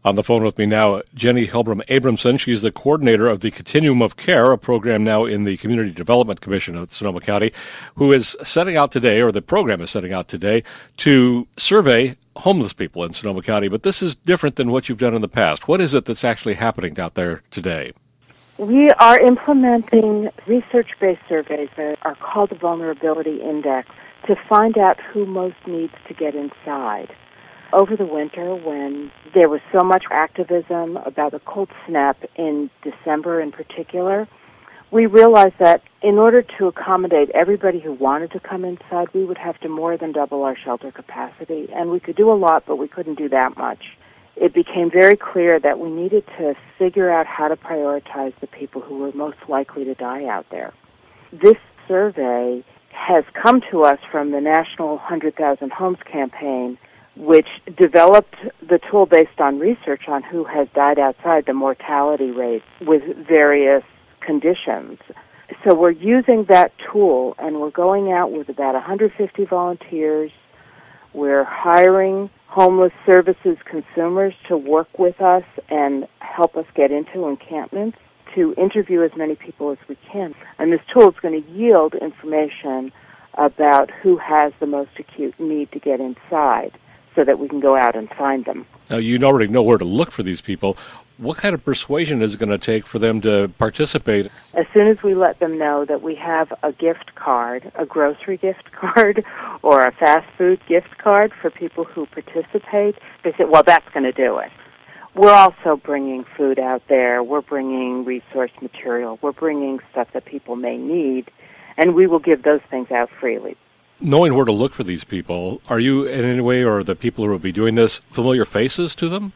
On the phone with me now, Jenny Hellbrom Abramson. She's the coordinator of the Continuum of Care, a program now in the Community Development Commission of Sonoma County, who is setting out today, or the program is setting out today, to survey homeless people in Sonoma County. But this is different than what you've done in the past. What is it that's actually happening out there today? We are implementing research-based surveys that are called the Vulnerability Index to find out who most needs to get inside. Over the winter, when there was so much activism about the cold snap in December in particular, we realized that in order to accommodate everybody who wanted to come inside, we would have to more than double our shelter capacity. And we could do a lot, but we couldn't do that much. It became very clear that we needed to figure out how to prioritize the people who were most likely to die out there. This survey has come to us from the National 100,000 Homes campaign, which developed the tool based on research on who has died outside, the mortality rate with various conditions. So we're using that tool, and we're going out with about 150 volunteers. We're hiring homeless services consumers to work with us and help us get into encampments to interview as many people as we can. And this tool is going to yield information about who has the most acute need to get inside, so that we can go out and find them. Now, you already know where to look for these people. What kind of persuasion is it going to take for them to participate? As soon as we let them know that we have a gift card, a grocery gift card, or a fast food gift card for people who participate, they say, well, that's going to do it. We're also bringing food out there. We're bringing resource material. We're bringing stuff that people may need, and we will give those things out freely. Knowing where to look for these people, are you in any way, or the people who will be doing this, familiar faces to them?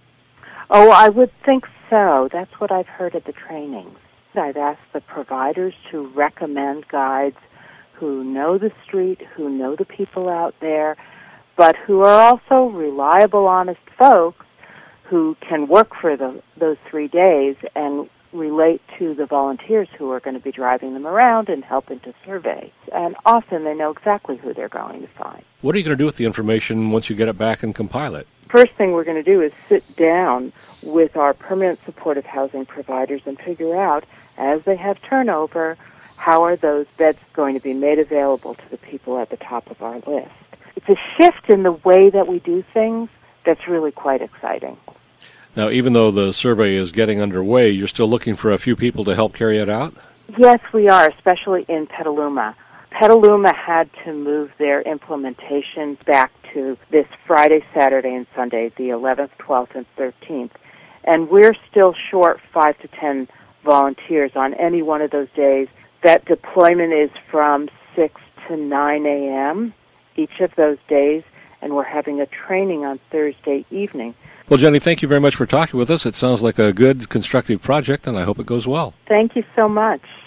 Oh, I would think so. That's what I've heard at the trainings. I've asked the providers to recommend guides who know the street, who know the people out there, but who are also reliable, honest folks who can work for those 3 days and relate to the volunteers who are going to be driving them around and helping to survey. And often they know exactly who they're going to find. What are you going to do with the information once you get it back and compile it? First thing we're going to do is sit down with our permanent supportive housing providers and figure out, as they have turnover, how are those beds going to be made available to the people at the top of our list. It's a shift in the way that we do things that's really quite exciting. Now, even though the survey is getting underway, you're still looking for a few people to help carry it out? Yes, we are, especially in Petaluma. Petaluma had to move their implementation back to this Friday, Saturday, and Sunday, the 11th, 12th, and 13th. And we're still short 5 to 10 volunteers on any one of those days. That deployment is from 6 to 9 a.m. each of those days, and we're having a training on Thursday evening. Well, Jenny, thank you very much for talking with us. It sounds like a good, constructive project, and I hope it goes well. Thank you so much.